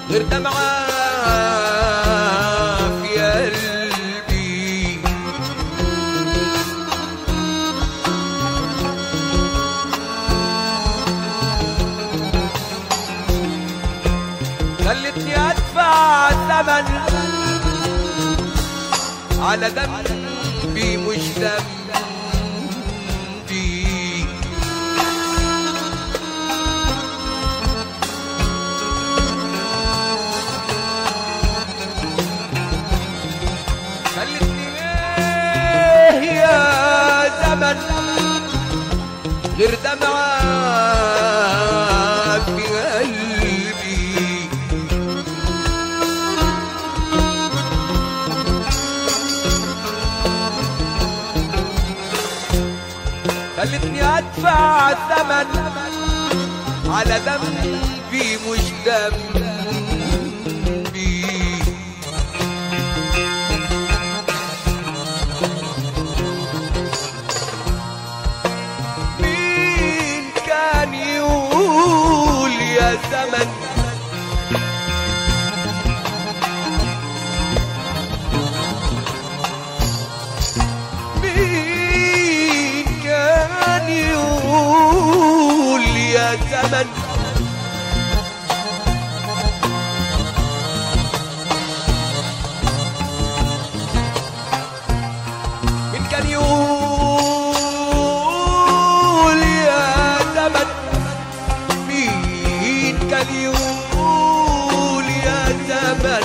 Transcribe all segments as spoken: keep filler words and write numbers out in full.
غير دمعة في قلبي. خلتني أدفع الثمن على ذنبي مش ذنبي. غير دمعة في قلبي. خلتني أدفع الثمن على ذنبي مش ذنبي. زمن مين كان يقول يا زمن مين كان يقول يا زمن مين كان يقول يا زمن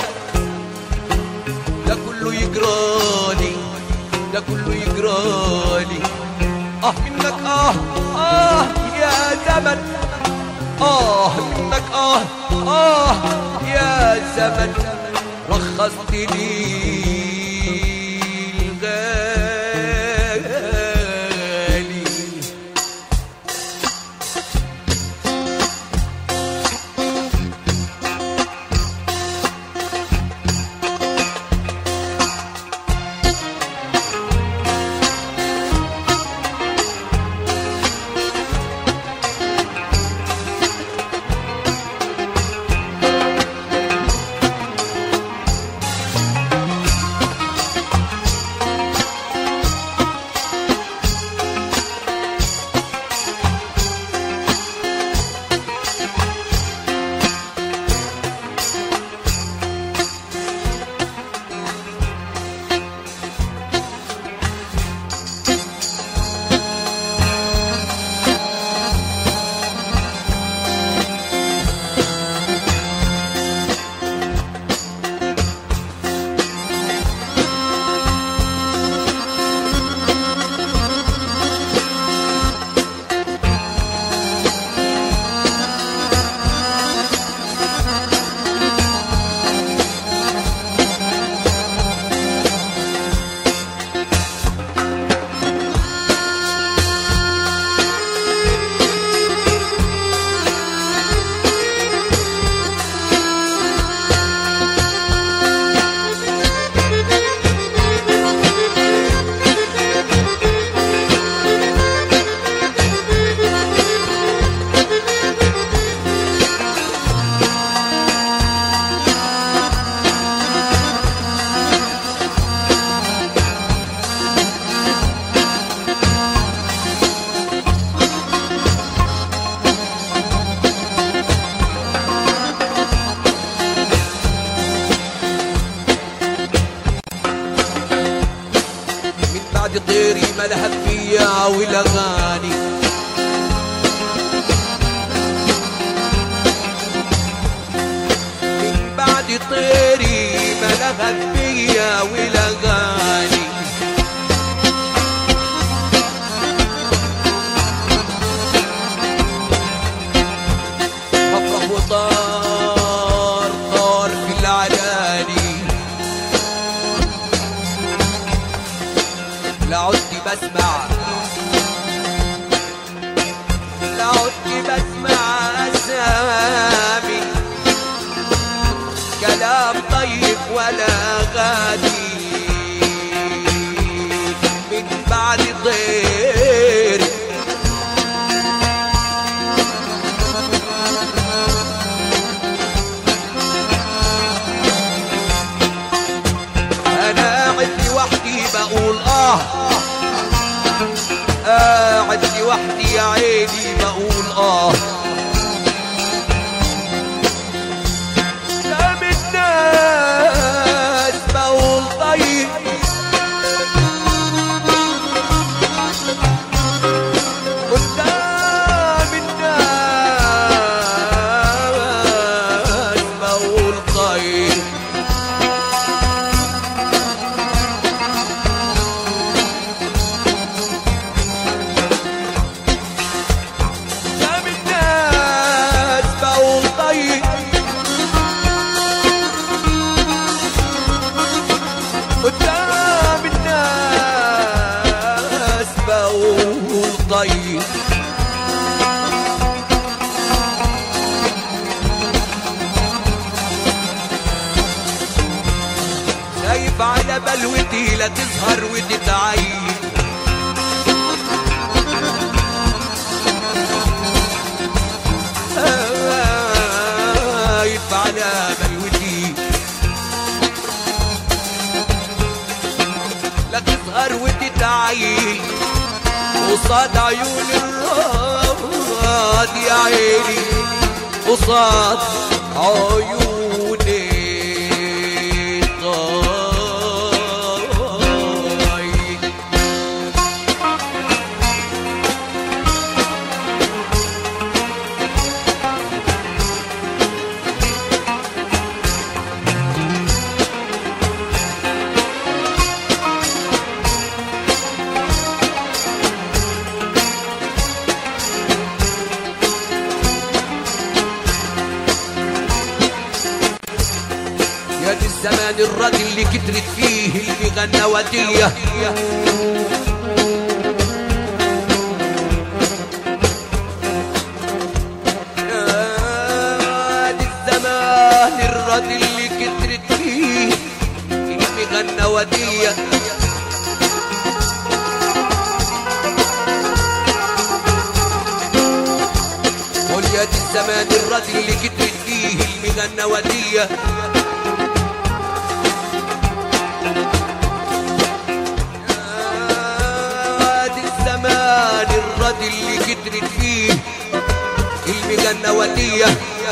ده كله يجرالي ده كله يجرالي. اه منك اه اه يا زمن اه منك اه اه يا زمن رخصت لي طيري ملهب فيا والاغاني من بعد طيري ملهب فيا والاغاني افرح وطار طار في العلالي لا عدت بسمع لا عدت بسمع أسامي كلام طيب ولا غادي من بعد طيري دلوقتي لا تظهر وتتعين. خايف على بلوتي لا تظهر وتتعين قصاد عيون الراد يا عيني، قصاد عيوني الزمان الراجل اللي كترت فيه اللي غنى ودية. يا دي الزمان الراجل اللي كترت فيه اللي غنى ودية. قول يا دي الزمان الراجل اللي كترت فيه اللي غنى ودية. اللي كترت فيه المجنة ودية.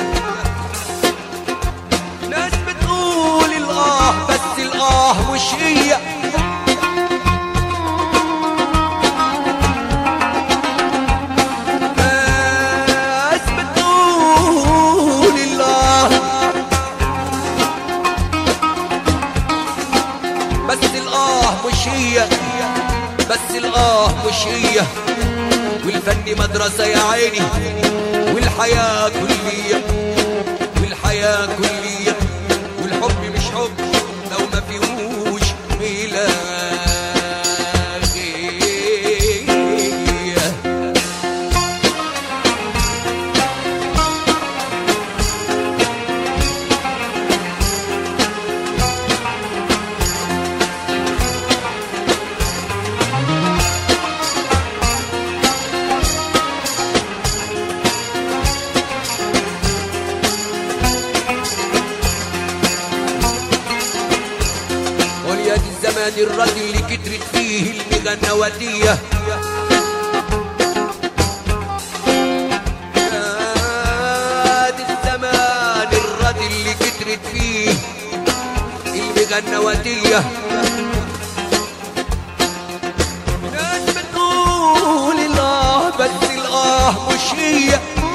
ناس بتقول الآه بس الآه مش هي. ناس بتقول الآه بس الآه مش هي، بس الآه مش هي. والفن مدرسة يا عيني، والحياة كلية، والحياة كلية، والحب مش حب لو ما فيهوش ملاغية. الزمان الراجل اللي كترت فيه المغنى ودية. هاد الزمان الراجل اللي كترت فيه المغنى ودية. ناس بتقول الآه بس الآه مش هي.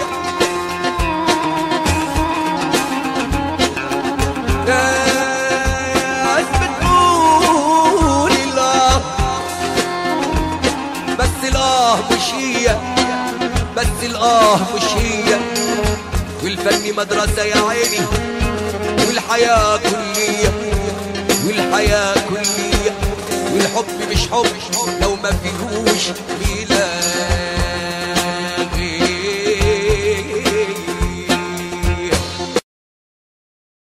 مش هي، بس الآه مش هي. والفن مدرسة يا عيني، والحياة كلية، والحياة كلية، والحب مش حب لو ما فيهوش ميلاد.